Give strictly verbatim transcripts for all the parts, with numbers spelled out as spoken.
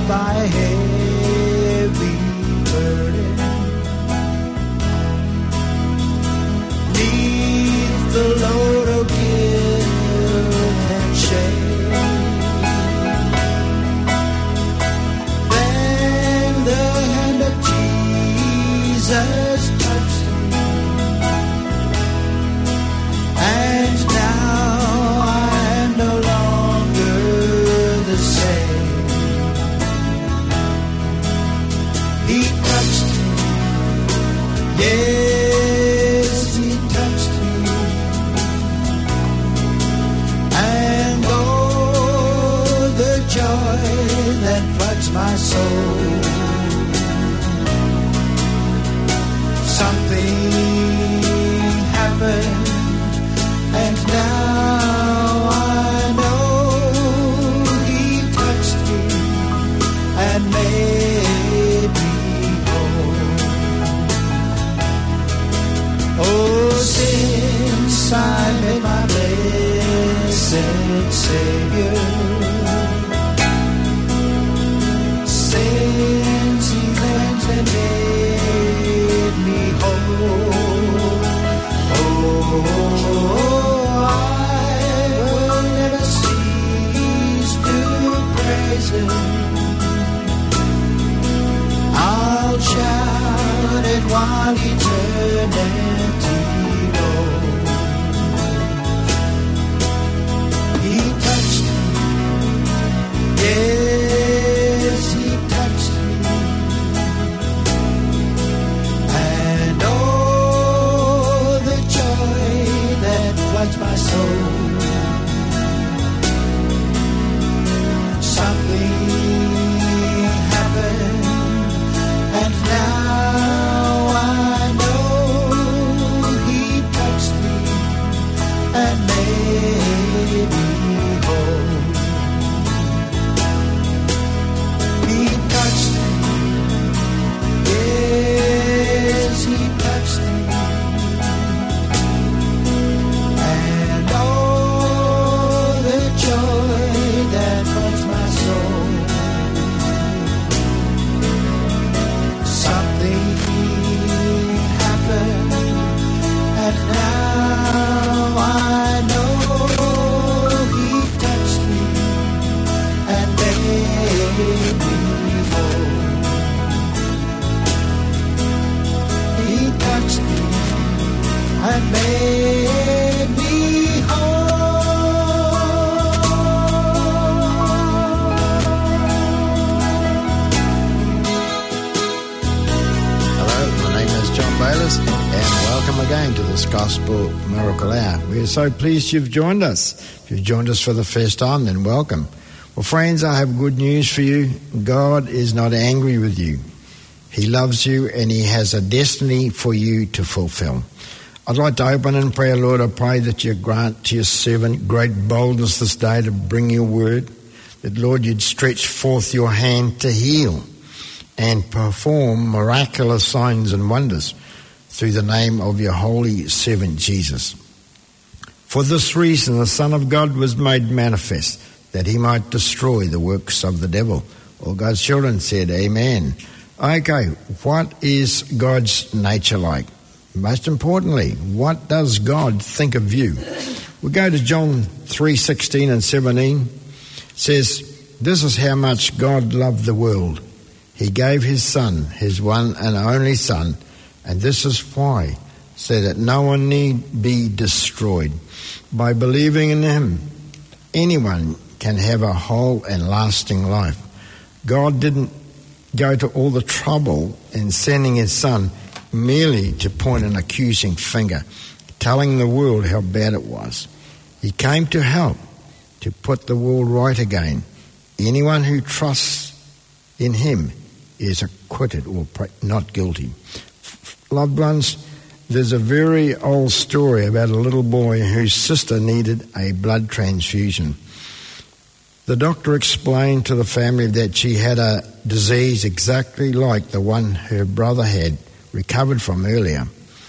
by heavy burden. Neath the load of guilt and shame. Then the hand of Jesus touched me, and now I am no longer the same. He touched me, yes, he touched me, and oh, the joy that floods my soul. Something happened, and now I know he touched me and made me whole. Oh, since I met my blessed Savior, since he cleansed and made me whole, oh, I will never cease to praise him. I'll shout it while eternity rolls. He touched me, yes, he touched me, and oh, the joy that floods my soul. Something happened, and now I know he touched me and made me whole. He touched me, yes, he touched me, and oh, the joy that floods my soul. Something happened, and now I know he touched me and made me whole. He touched me and made me Hello, my name is John Bayliss, and welcome again to this Gospel Miracle Hour. We are so pleased you've joined us. If you've joined us for the first time, then welcome. Well, friends, I have good news for you. God is not angry with you. He loves you, and he has a destiny for you to fulfill. I'd like to open in prayer. Lord, I pray that you grant to your servant great boldness this day to bring your word, that, Lord, you'd stretch forth your hand to heal and perform miraculous signs and wonders through the name of your holy servant Jesus. For this reason the Son of God was made manifest, that he might destroy the works of the devil. All God's children said, Amen. Okay, what is God's nature like? Most importantly, what does God think of you? We go to John three sixteen and seventeen. It says, this is how much God loved the world. He gave his Son, his one and only Son, and this is why, so that no one need be destroyed. By believing in him, anyone can have a whole and lasting life. God didn't go to all the trouble in sending his Son merely to point an accusing finger, telling the world how bad it was. He came to help, to put the world right again. Anyone who trusts in him is acquitted or not guilty. Loved ones, there's a very old story about a little boy whose sister needed a blood transfusion. The doctor explained to the family that she had a disease exactly like the one her brother had recovered from earlier.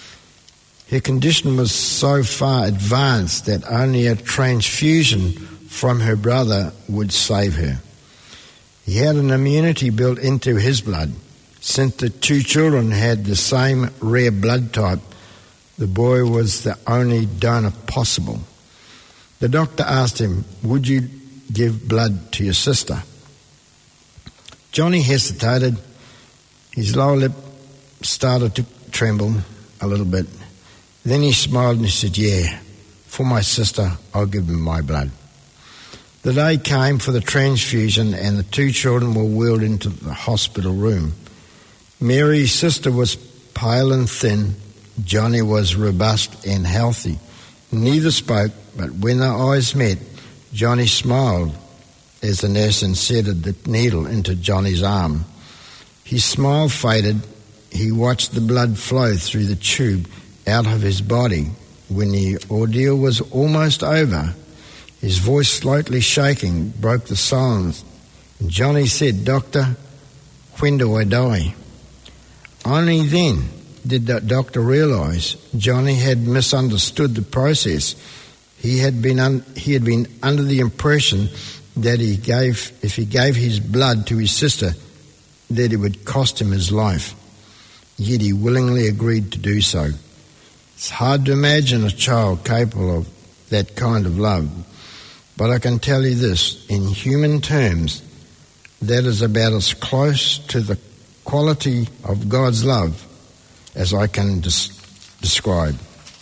Her condition was so far advanced that only a transfusion from her brother would save her. He had an immunity built into his blood. Since the two children had the same rare blood type, the boy was the only donor possible. The doctor asked him, "Would you give blood to your sister?" Johnny hesitated. His lower lip started to tremble a little bit. Then he smiled and he said, "Yeah, for my sister, I'll give him my blood." The day came for the transfusion and the two children were wheeled into the hospital room. Mary's sister was pale and thin. Johnny was robust and healthy. Neither spoke, but when their eyes met, Johnny smiled as the nurse inserted the needle into Johnny's arm. His smile faded. He watched the blood flow through the tube out of his body. When the ordeal was almost over, his voice slightly shaking broke the silence. And Johnny said, "Doctor, when do I die?" Only then did the doctor realize Johnny had misunderstood the process. He had been un- he had been under the impression that he gave if he gave his blood to his sister, that it would cost him his life. Yet he willingly agreed to do so. It's hard to imagine a child capable of that kind of love. But I can tell you this, in human terms, that is about as close to the quality of God's love as I can des- describe.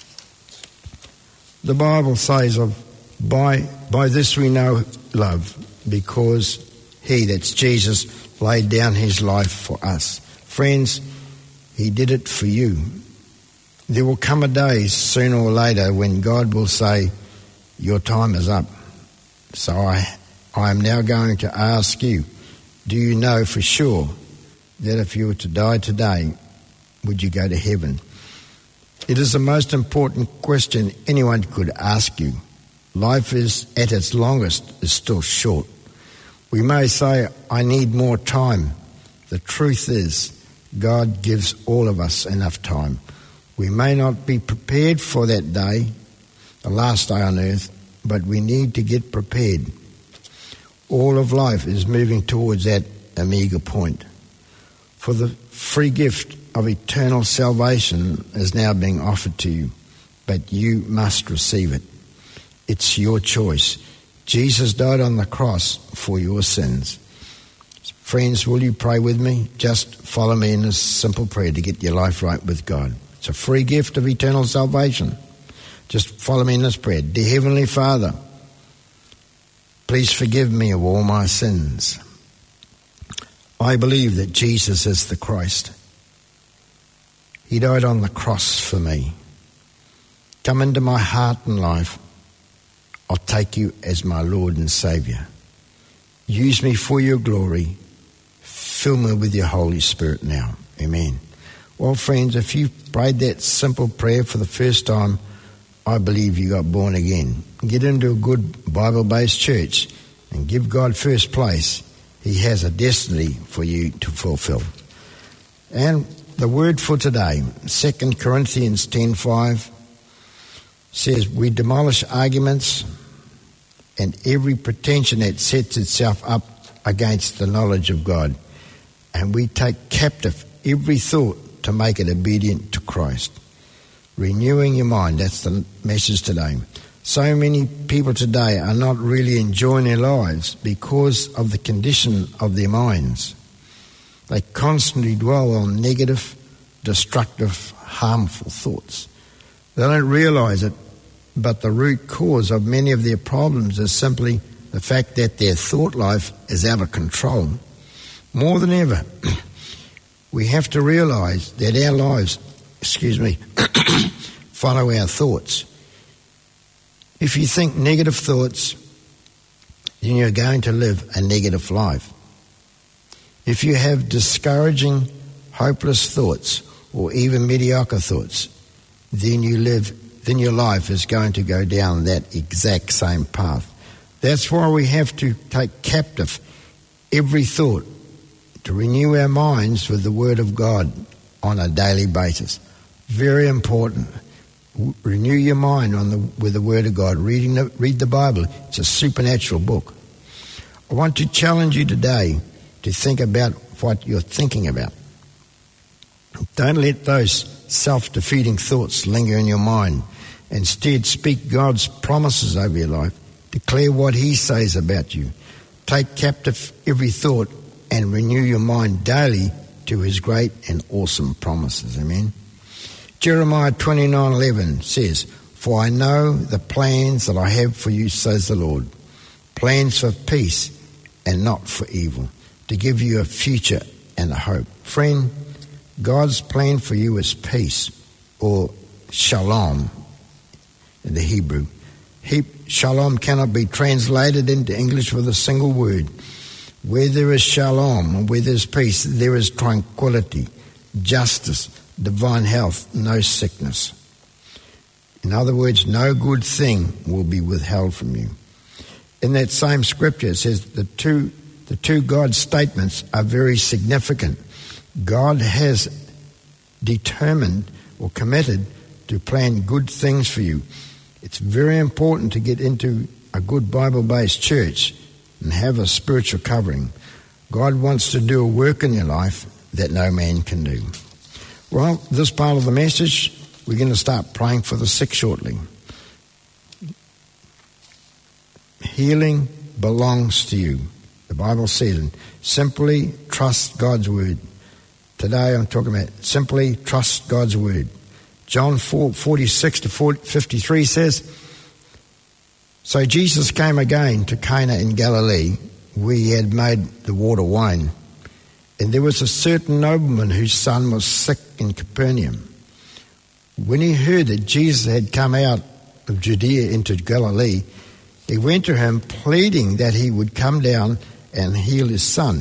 The Bible says of by by this we know love, because he, that's Jesus, laid down his life for us. Friends, he did it for you. There will come a day sooner or later when God will say, "Your time is up." So I, I am now going to ask you, do you know for sure that if you were to die today, would you go to heaven? It is the most important question anyone could ask you. Life is, at its longest, is still short. We may say, "I need more time." The truth is, God gives all of us enough time. We may not be prepared for that day, the last day on earth, but we need to get prepared. All of life is moving towards that omega point. For the free gift of eternal salvation is now being offered to you, but you must receive it. It's your choice. Jesus died on the cross for your sins. Friends, will you pray with me? Just follow me in this simple prayer to get your life right with God. It's a free gift of eternal salvation. Just follow me in this prayer. Dear Heavenly Father, please forgive me of all my sins. I believe that Jesus is the Christ. He died on the cross for me. Come into my heart and life. I'll take you as my Lord and Saviour. Use me for your glory. Fill me with your Holy Spirit now. Amen. Well, friends, if you prayed that simple prayer for the first time, I believe you got born again. Get into a good Bible-based church and give God first place. He has a destiny for you to fulfill. And the word for today, Second Corinthians ten five, says, "We demolish arguments and every pretension that sets itself up against the knowledge of God. And we take captive every thought to make it obedient to Christ." Renewing your mind, that's the message today. So many people today are not really enjoying their lives because of the condition of their minds. They constantly dwell on negative, destructive, harmful thoughts. They don't realize it, but the root cause of many of their problems is simply the fact that their thought life is out of control. More than ever, we have to realize that our lives, excuse me, follow our thoughts. If you think negative thoughts, then you're going to live a negative life. If you have discouraging, hopeless thoughts, or even mediocre thoughts, then you live, then your life is going to go down that exact same path. That's why we have to take captive every thought to renew our minds with the Word of God on a daily basis. Very important. Renew your mind on the, with the Word of God. Reading the, read the Bible. It's a supernatural book. I want to challenge you today to think about what you're thinking about. Don't let those self-defeating thoughts linger in your mind. Instead, speak God's promises over your life. Declare what He says about you. Take captive every thought and renew your mind daily to His great and awesome promises. Amen. Jeremiah twenty-nine eleven says, "For I know the plans that I have for you, says the Lord, plans for peace and not for evil, to give you a future and a hope." Friend, God's plan for you is peace, or shalom in the Hebrew. He, shalom cannot be translated into English with a single word. Where there is shalom, where there is peace, there is tranquility, justice, divine health, no sickness. In other words, no good thing will be withheld from you. In that same scripture, it says the two, the two God statements are very significant. God has determined or committed to plan good things for you. It's very important to get into a good Bible-based church and have a spiritual covering. God wants to do a work in your life that no man can do. Well, this part of the message, we're going to start praying for the sick shortly. Healing belongs to you. The Bible says, simply trust God's word. Today I'm talking about simply trust God's word. John four, forty-six to fifty-three says, "So Jesus came again to Cana in Galilee, where he had made the water wine. And there was a certain nobleman whose son was sick in Capernaum. When he heard that Jesus had come out of Judea into Galilee, he went to him, pleading that he would come down and heal his son,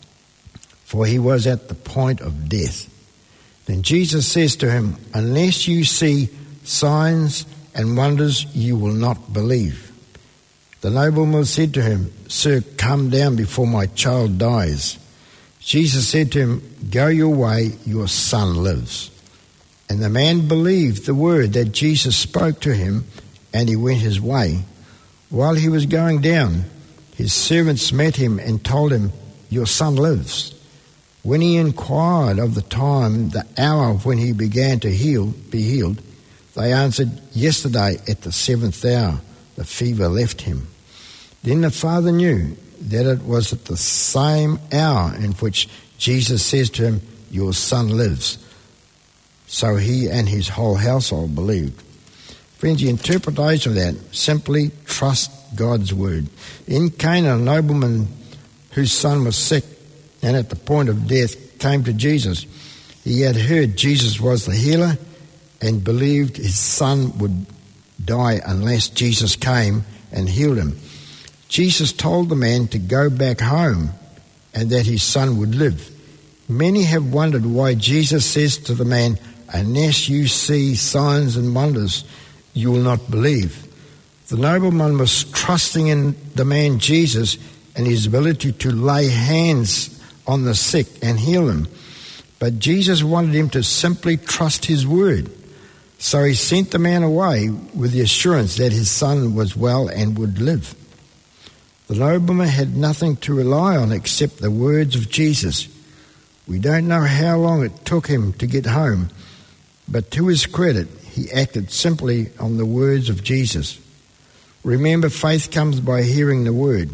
for he was at the point of death. Then Jesus says to him, unless you see signs and wonders, you will not believe. The nobleman said to him, Sir, come down before my child dies. Jesus said to him, go your way, your son lives. And the man believed the word that Jesus spoke to him, and he went his way. While he was going down, his servants met him and told him, your son lives. When he inquired of the time, the hour when he began to heal, be healed, they answered, yesterday at the seventh hour, the fever left him. Then the father knew that it was at the same hour in which Jesus says to him, your son lives. So he and his whole household believed. Friends, the interpretation of that, simply trust God's word. In Cana, a nobleman whose son was sick and at the point of death came to Jesus. He had heard Jesus was the healer and believed his son would die unless Jesus came and healed him. Jesus told the man to go back home and that his son would live. Many have wondered why Jesus says to the man, unless you see signs and wonders, you will not believe. The nobleman was trusting in the man Jesus and his ability to lay hands on the sick and heal them. But Jesus wanted him to simply trust his word. So he sent the man away with the assurance that his son was well and would live. The nobleman had nothing to rely on except the words of Jesus. We don't know how long it took him to get home, but to his credit, he acted simply on the words of Jesus. Remember, faith comes by hearing the word.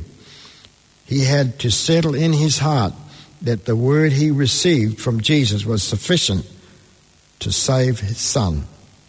He had to settle in his heart that the word he received from Jesus was sufficient to save his son.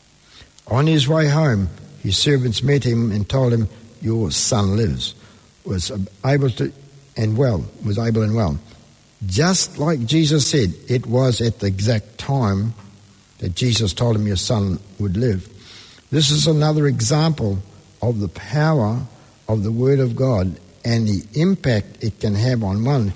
On his way home, his servants met him and told him, your son lives, was able to and well, was able and well. Just like Jesus said, it was at the exact time that Jesus told him your son would live. This is another example of the power of the Word of God and the impact it can have on one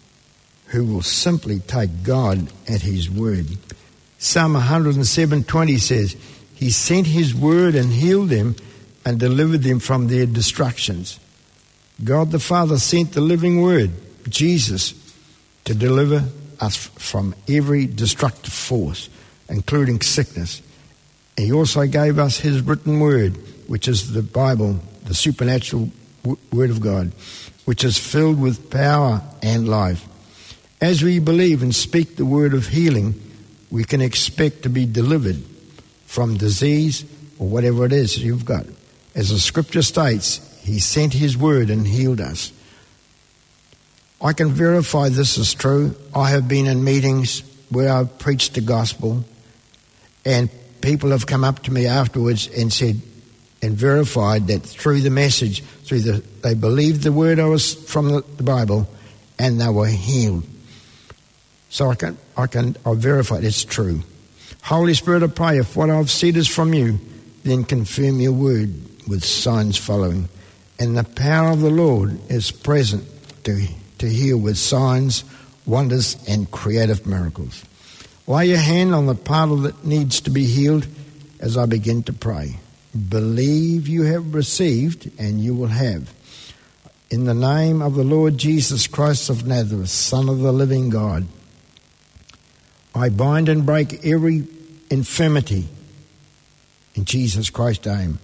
who will simply take God at his word. Psalm one hundred seven twenty says, he sent his word and healed them and delivered them from their destructions. God the Father sent the living word, Jesus, to deliver us from every destructive force, including sickness. And he also gave us his written word, which is the Bible, the supernatural w- word of God, which is filled with power and life. As we believe and speak the word of healing, we can expect to be delivered from disease or whatever it is you've got. As the scripture states, he sent his word and healed us. I can verify this is true. I have been in meetings where I've preached the gospel, and people have come up to me afterwards and said and verified that through the message, through the they believed the word I was from the, the Bible, and they were healed. So I can I can I verify it's true. Holy Spirit, I pray if what I've said is from you, then confirm your word with signs following. And the power of the Lord is present to to heal with signs, wonders, and creative miracles. Lay your hand on the part of that needs to be healed as I begin to pray. Believe you have received, and you will have. In the name of the Lord Jesus Christ of Nazareth, Son of the living God, I bind and break every infirmity in Jesus Christ's name.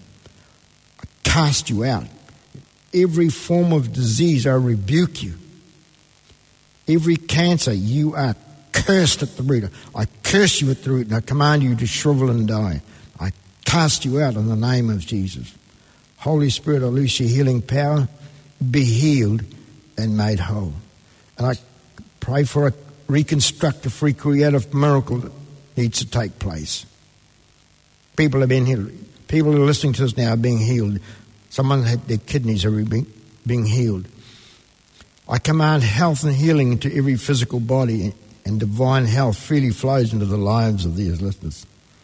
I cast you out. Every form of disease, I rebuke you. Every cancer, you are cursed at the root. I curse you at the root, and I command you to shrivel and die. I cast you out in the name of Jesus. Holy Spirit, I loose your healing power. Be healed and made whole. And I pray for a reconstructive, recreative miracle that needs to take place. People have been healed. People who are listening to us now are being healed. Someone had their kidneys are being, being healed. I command health and healing into every physical body, and divine health freely flows into the lives of these listeners.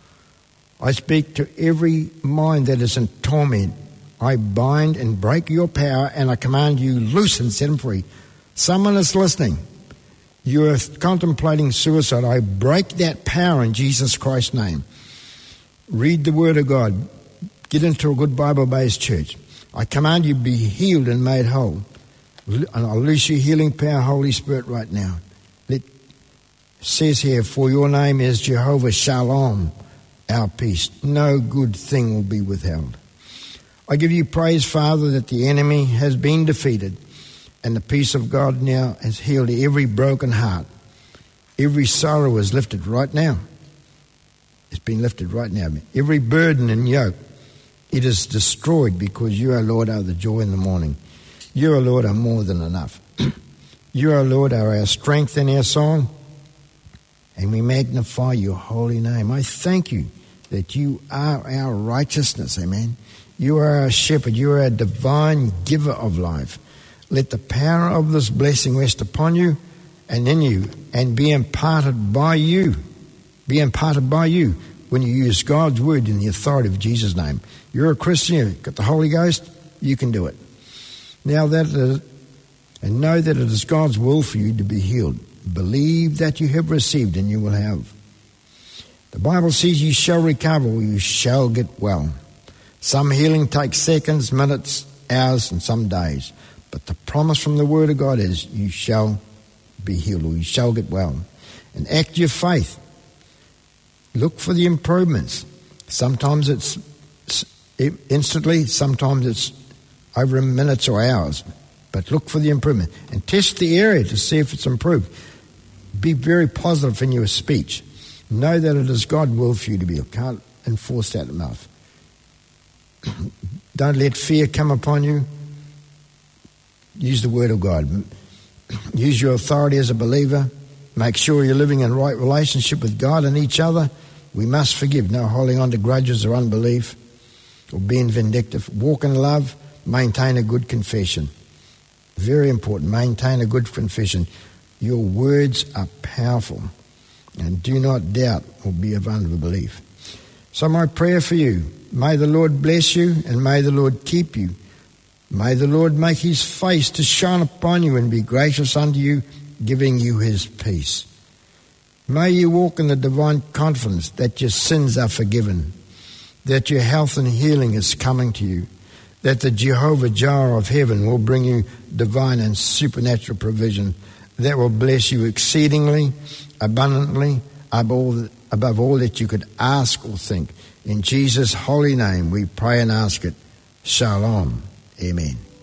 I speak to every mind that is in torment. I bind and break your power, and I command you loose and set them free. Someone is listening. You are contemplating suicide. I break that power in Jesus Christ's name. Read the Word of God. Get into a good Bible-based church. I command you be healed and made whole. And I'll loose your healing power, Holy Spirit, right now. It says here, for your name is Jehovah Shalom, our peace. No good thing will be withheld. I give you praise, Father, that the enemy has been defeated, and the peace of God now has healed every broken heart. Every sorrow is lifted right now. It's been lifted right now. Every burden and yoke, it is destroyed, because you, our Lord, are the joy in the morning. You, our Lord, are more than enough. You, our Lord, are our strength and our song, and we magnify your holy name. I thank you that you are our righteousness, amen. You are our shepherd. You are our divine giver of life. Let the power of this blessing rest upon you and in you, and be imparted by you. Be imparted by you when you use God's word in the authority of Jesus' name. You're a Christian, you've got the Holy Ghost, you can do it. Now that it is, and know that it is God's will for you to be healed. Believe that you have received, and you will have. The Bible says you shall recover, or you shall get well. Some healing takes seconds, minutes, hours, and some days. But the promise from the Word of God is you shall be healed, or you shall get well. And act your faith. Look for the improvements. Sometimes it's instantly, sometimes it's over minutes or hours. But look for the improvement. And test the area to see if it's improved. Be very positive in your speech. Know that it is God's will for you to be healed. Can't enforce that enough. Don't let fear come upon you. Use the Word of God. Use your authority as a believer. Make sure you're living in right relationship with God and each other. We must forgive. No holding on to grudges or unbelief or being vindictive. Walk in love. Maintain a good confession. Very important. Maintain a good confession. Your words are powerful. And do not doubt or be of unbelief. So my prayer for you, may the Lord bless you, and may the Lord keep you. May the Lord make his face to shine upon you and be gracious unto you, giving you his peace. May you walk in the divine confidence that your sins are forgiven, that your health and healing is coming to you, that the Jehovah Jireh of heaven will bring you divine and supernatural provision that will bless you exceedingly, abundantly, above all, above all that you could ask or think. In Jesus' holy name we pray and ask it. Shalom. Amen.